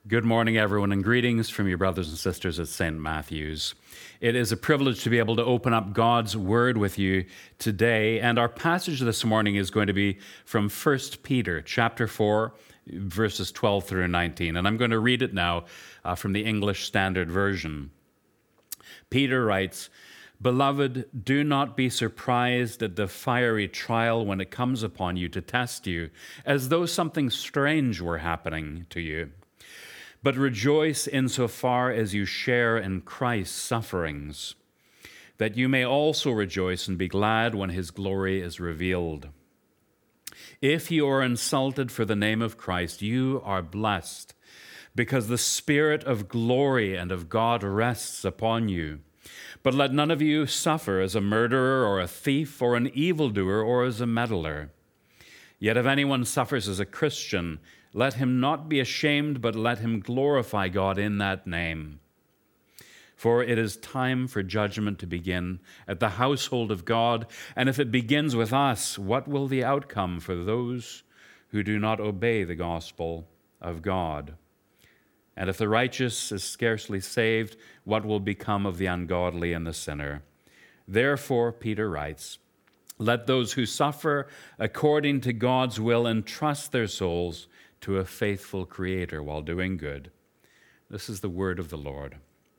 Good morning, everyone, and greetings from your brothers and sisters at St. Matthew's. It is a privilege to be able to open up God's Word with you today, and our passage this morning is going to be from 1 Peter chapter 4, verses 12 through 19, and I'm going to read it now from the English Standard Version. Peter writes, "Beloved, do not be surprised at the fiery trial when it comes upon you to test you, as though something strange were happening to you. But rejoice insofar as you share in Christ's sufferings, that you may also rejoice and be glad when his glory is revealed. If you are insulted for the name of Christ, you are blessed, because the Spirit of glory and of God rests upon you. But let none of you suffer as a murderer or a thief or an evildoer or as a meddler. Yet if anyone suffers as a Christian, let him not be ashamed, but let him glorify God in that name. For it is time for judgment to begin at the household of God, and if it begins with us, what will the outcome for those who do not obey the gospel of God? And if the righteous is scarcely saved, what will become of the ungodly and the sinner? Therefore, Peter writes, let those who suffer according to God's will entrust their souls to a faithful Creator while doing good." This is the word of the Lord.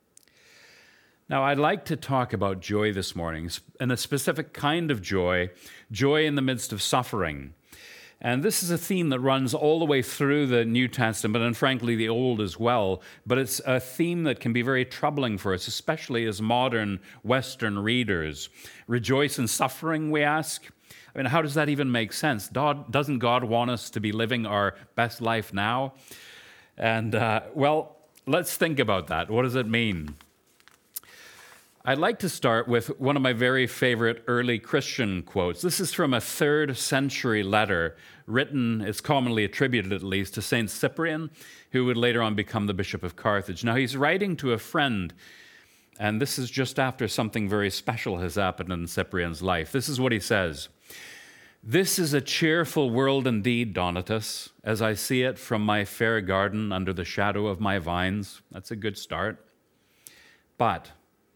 Now, I'd like to talk about joy this morning, and a specific kind of joy in the midst of suffering. And this is a theme that runs all the way through the New Testament, and frankly the Old as well, but it's a theme that can be very troubling for us, especially as modern Western readers. Rejoice in suffering, we ask? I mean, how does that even make sense? Doesn't God want us to be living our best life now? And, well, let's think about that. What does it mean? I'd like to start with one of my very favorite early Christian quotes. This is from a 3rd century letter written, it's commonly attributed at least, to St. Cyprian, who would later on become the Bishop of Carthage. Now, he's writing to a friend, and this is just after something very special has happened in Cyprian's life. This is what he says. "This is a cheerful world indeed, Donatus, as I see it from my fair garden under the shadow of my vines." That's a good start. "But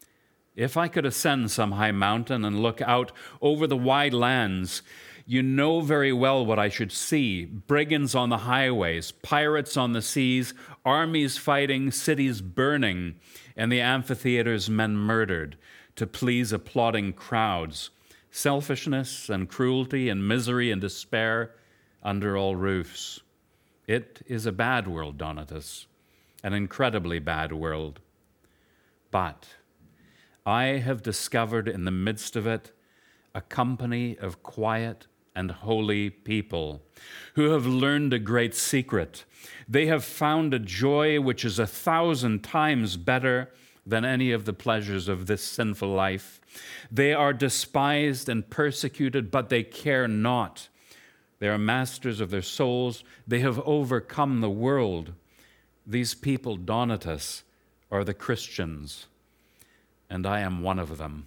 if I could ascend some high mountain and look out over the wide lands, you know very well what I should see. Brigands on the highways, pirates on the seas, armies fighting, cities burning, and the amphitheaters men murdered to please applauding crowds. Selfishness and cruelty and misery and despair under all roofs. It is a bad world, Donatus, an incredibly bad world. But I have discovered in the midst of it a company of quiet and holy people who have learned a great secret. They have found a joy which is 1,000 times better than any of the pleasures of this sinful life. They are despised and persecuted, but they care not. They are masters of their souls. They have overcome the world. These people, Donatus, are the Christians, and I am one of them."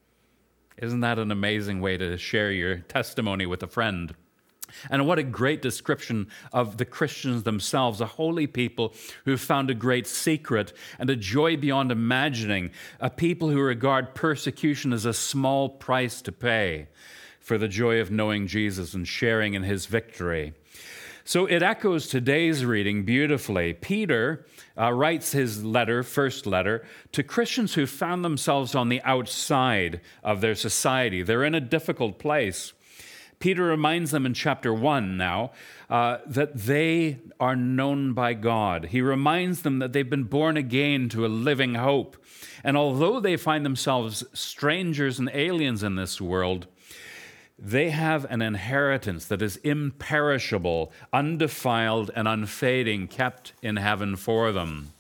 Isn't that an amazing way to share your testimony with a friend? And what a great description of the Christians themselves, a holy people who found a great secret and a joy beyond imagining, a people who regard persecution as a small price to pay for the joy of knowing Jesus and sharing in his victory. So it echoes today's reading beautifully. Peter writes his letter, first letter, to Christians who found themselves on the outside of their society. They're in a difficult place. Peter reminds them in chapter 1 now that they are known by God. He reminds them that they've been born again to a living hope. And although they find themselves strangers and aliens in this world, they have an inheritance that is imperishable, undefiled, and unfading, kept in heaven for them.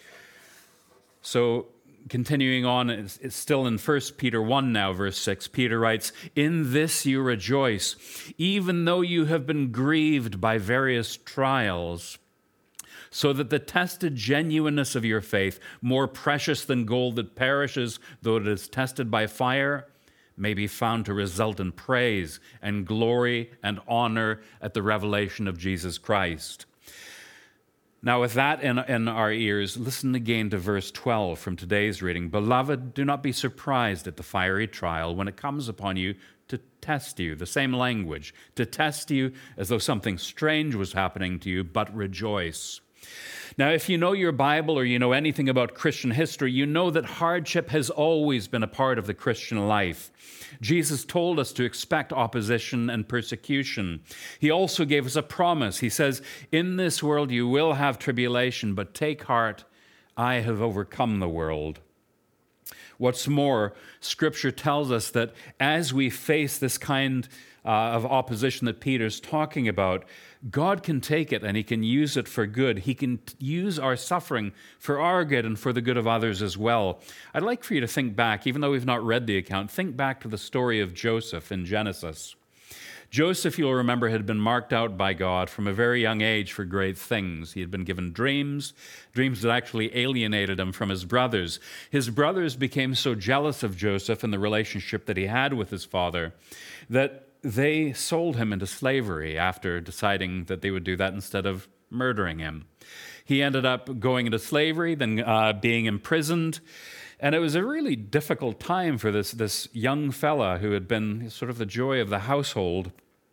So, continuing on, it's still in 1 Peter 1 now, verse 6, Peter writes, "In this you rejoice, even though you have been grieved by various trials, so that the tested genuineness of your faith, more precious than gold that perishes, though it is tested by fire, may be found to result in praise and glory and honor at the revelation of Jesus Christ." Now, with that in our ears, listen again to verse 12 from today's reading. Beloved, do not be surprised at the fiery trial when it comes upon you to test you. The same language, to test you as though something strange was happening to you, but rejoice. Now, if you know your Bible or you know anything about Christian history, you know that hardship has always been a part of the Christian life. Jesus told us to expect opposition and persecution. He also gave us a promise. He says, in this world you will have tribulation, but take heart, I have overcome the world. What's more, Scripture tells us that as we face this kind of opposition that Peter's talking about, God can take it and He can use it for good. He can use our suffering for our good and for the good of others as well. I'd like for you to think back, even though we've not read the account, think back to the story of Joseph in Genesis. Joseph, you'll remember, had been marked out by God from a very young age for great things. He had been given dreams that actually alienated him from his brothers. His brothers became so jealous of Joseph and the relationship that he had with his father that they sold him into slavery after deciding that they would do that instead of murdering him. He ended up going into slavery, then being imprisoned. And it was a really difficult time for this young fella who had been sort of the joy of the household.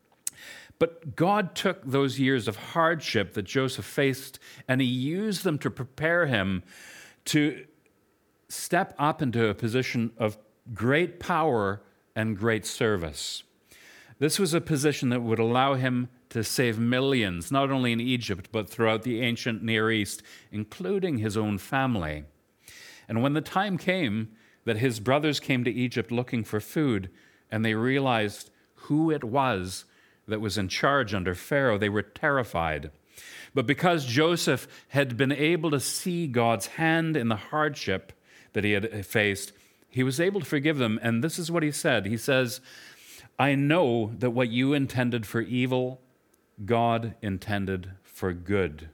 But God took those years of hardship that Joseph faced and He used them to prepare him to step up into a position of great power and great service. This was a position that would allow him to save millions, not only in Egypt, but throughout the ancient Near East, including his own family. And when the time came that his brothers came to Egypt looking for food, and they realized who it was that was in charge under Pharaoh, they were terrified. But because Joseph had been able to see God's hand in the hardship that he had faced, he was able to forgive them. And this is what he said. He says, I know that what you intended for evil, God intended for good.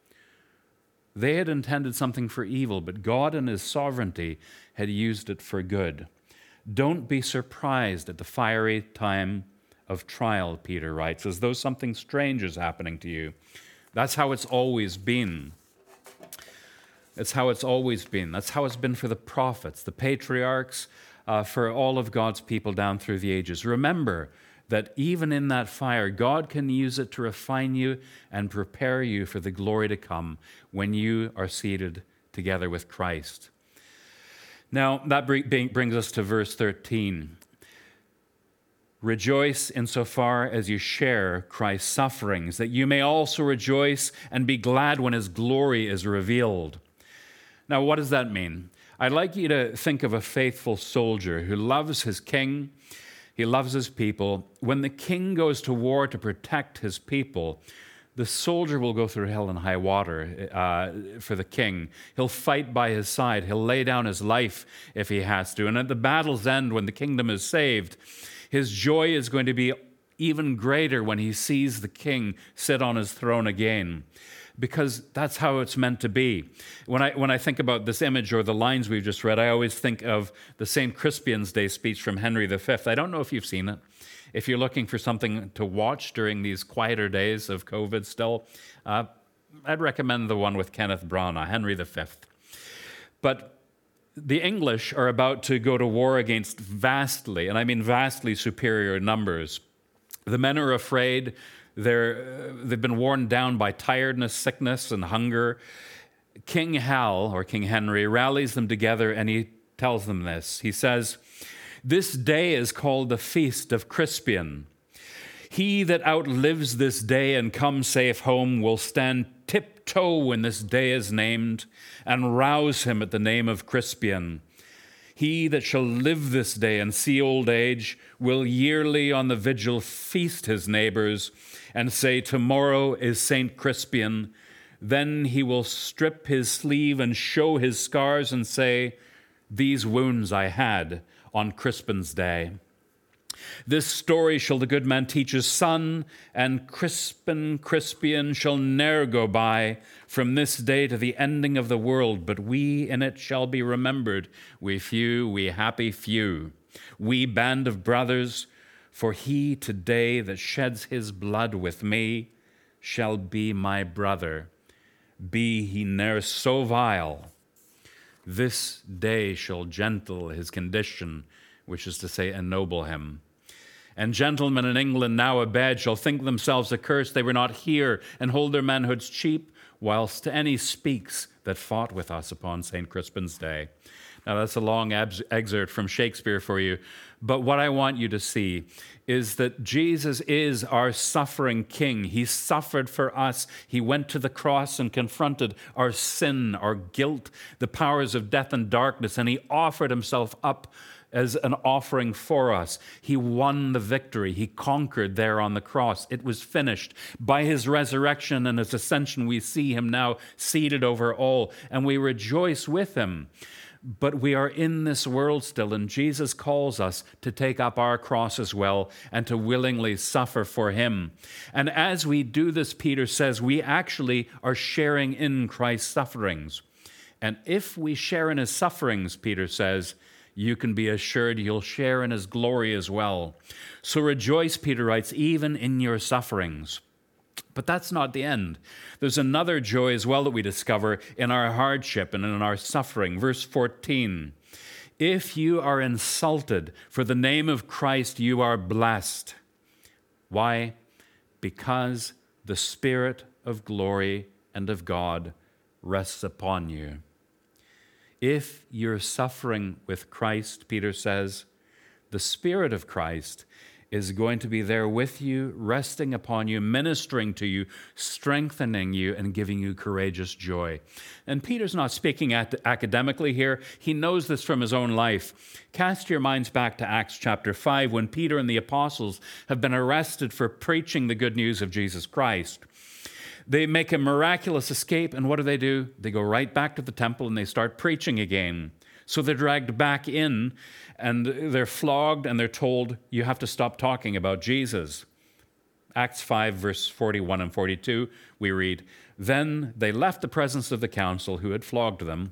They had intended something for evil, but God in His sovereignty had used it for good. Don't be surprised at the fiery time of trial, Peter writes, as though something strange is happening to you. That's how it's always been. It's how it's always been. That's how it's been for the prophets, the patriarchs, for all of God's people down through the ages. Remember that even in that fire, God can use it to refine you and prepare you for the glory to come when you are seated together with Christ. Now, that brings us to verse 13. Rejoice insofar as you share Christ's sufferings, that you may also rejoice and be glad when His glory is revealed. Now, what does that mean? I'd like you to think of a faithful soldier who loves his king. He loves his people. When the king goes to war to protect his people, the soldier will go through hell and high water for the king. He'll fight by his side. He'll lay down his life if he has to. And at the battle's end, when the kingdom is saved, his joy is going to be even greater when he sees the king sit on his throne again, because that's how it's meant to be. When I think about this image or the lines we've just read, I always think of the St. Crispian's Day speech from Henry V. I don't know if you've seen it. If you're looking for something to watch during these quieter days of COVID still, I'd recommend the one with Kenneth Branagh, Henry V. But the English are about to go to war against vastly, and I mean vastly superior numbers. The men are afraid. They've been worn down by tiredness, sickness, and hunger. King Hal, or King Henry, rallies them together and he tells them this. He says, "This day is called the Feast of Crispian. He that outlives this day and comes safe home will stand tiptoe when this day is named and rouse him at the name of Crispian. He that shall live this day and see old age will yearly on the vigil feast his neighbors and say, tomorrow is Saint Crispian. Then he will strip his sleeve and show his scars and say, these wounds I had on Crispin's day. This story shall the good man teach his son, and Crispian shall ne'er go by from this day to the ending of the world, but we in it shall be remembered, we few, we happy few, we band of brothers, for he today that sheds his blood with me shall be my brother. be he ne'er so vile. This day shall gentle his condition, which is to say, ennoble him. And gentlemen in England now abed shall think themselves accursed they were not here, and hold their manhoods cheap, whilst any speaks that fought with us upon St. Crispin's Day. Now, that's a long excerpt from Shakespeare for you, but what I want you to see is that Jesus is our suffering King. He suffered for us. He went to the cross and confronted our sin, our guilt, the powers of death and darkness, and he offered himself up as an offering for us. He won the victory. He conquered there on the cross. It was finished. By his resurrection and his ascension, we see him now seated over all, and we rejoice with him. But we are in this world still, and Jesus calls us to take up our cross as well and to willingly suffer for him. And as we do this, Peter says, we actually are sharing in Christ's sufferings. And if we share in his sufferings, Peter says, you can be assured you'll share in his glory as well. So rejoice, Peter writes, even in your sufferings. But that's not the end. There's another joy as well that we discover in our hardship and in our suffering. Verse 14, if you are insulted for the name of Christ, you are blessed. Why? Because the Spirit of glory and of God rests upon you. If you're suffering with Christ, Peter says, the Spirit of Christ is going to be there with you, resting upon you, ministering to you, strengthening you, and giving you courageous joy. And Peter's not speaking academically here. He knows this from his own life. Cast your minds back to Acts chapter 5, when Peter and the apostles have been arrested for preaching the good news of Jesus Christ. They make a miraculous escape, and what do? They go right back to the temple and they start preaching again. So they're dragged back in, and they're flogged, and they're told, you have to stop talking about Jesus. Acts 5, verse 41 and 42, we read, then they left the presence of the council who had flogged them,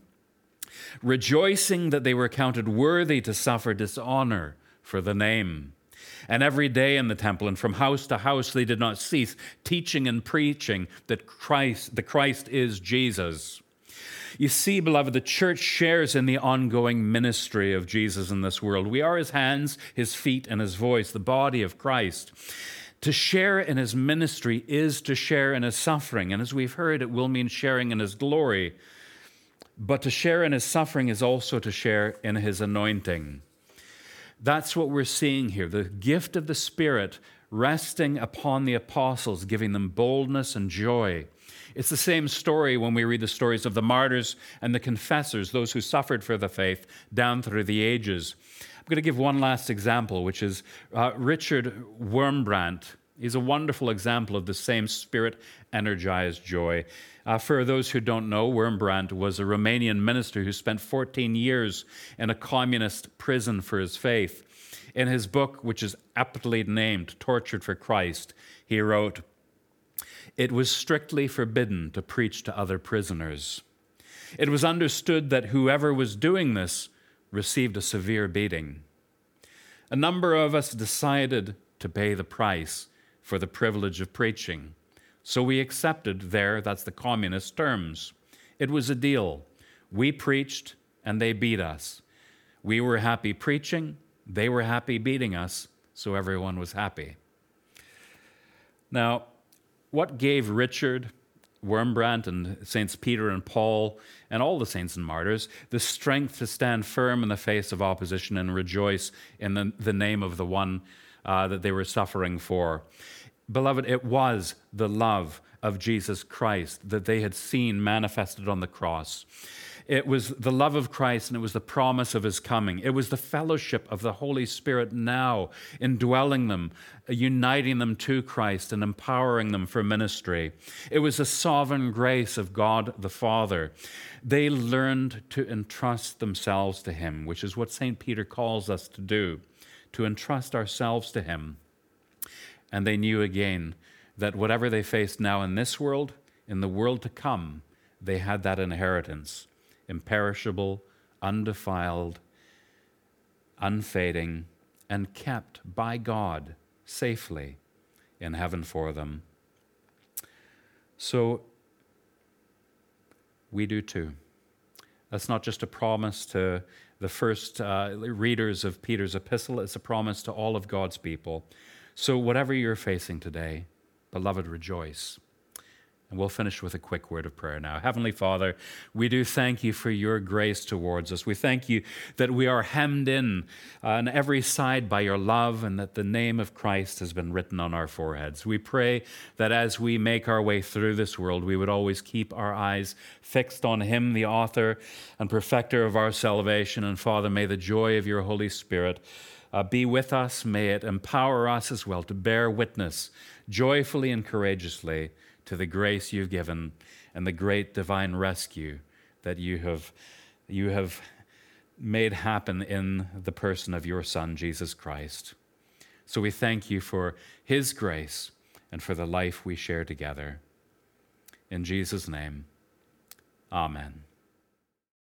rejoicing that they were counted worthy to suffer dishonor for the name. And every day in the temple and from house to house they did not cease teaching and preaching that the Christ is Jesus. You see, beloved, the church shares in the ongoing ministry of Jesus in this world. We are his hands, his feet, and his voice, the body of Christ. To share in his ministry is to share in his suffering. And as we've heard, it will mean sharing in his glory. But to share in his suffering is also to share in his anointing. That's what we're seeing here, the gift of the Spirit resting upon the apostles, giving them boldness and joy. It's the same story when we read the stories of the martyrs and the confessors, those who suffered for the faith down through the ages. I'm going to give one last example, which is Richard Wurmbrand. He's a wonderful example of the same Spirit-energized joy. For those who don't know, Wurmbrand was a Romanian minister who spent 14 years in a communist prison for his faith. In his book, which is aptly named Tortured for Christ, he wrote, it was strictly forbidden to preach to other prisoners. It was understood that whoever was doing this received a severe beating. A number of us decided to pay the price for the privilege of preaching. So we accepted that's the communist terms. It was a deal. We preached and they beat us. We were happy preaching, they were happy beating us, so everyone was happy. Now, what gave Richard Wurmbrand and Saints Peter and Paul and all the saints and martyrs the strength to stand firm in the face of opposition and rejoice in the name of the one that they were suffering for? Beloved, it was the love of Jesus Christ that they had seen manifested on the cross. It was the love of Christ, and it was the promise of his coming. It was the fellowship of the Holy Spirit now indwelling them, uniting them to Christ and empowering them for ministry. It was the sovereign grace of God the Father. They learned to entrust themselves to him, which is what St. Peter calls us to do, to entrust ourselves to him. And they knew again that whatever they faced now in this world, in the world to come, they had that inheritance, imperishable, undefiled, unfading, and kept by God safely in heaven for them. So we do too. That's not just a promise to the first readers of Peter's epistle, it's a promise to all of God's people. So whatever you're facing today, beloved, rejoice. And we'll finish with a quick word of prayer now. Heavenly Father, we do thank you for your grace towards us. We thank you that we are hemmed in on every side by your love and that the name of Christ has been written on our foreheads. We pray that as we make our way through this world, we would always keep our eyes fixed on him, the author and perfecter of our salvation. And Father, may the joy of your Holy Spirit be with us. May it empower us as well to bear witness joyfully and courageously to the grace you've given and the great divine rescue that you have made happen in the person of your Son, Jesus Christ. So we thank you for his grace and for the life we share together. In Jesus' name, amen.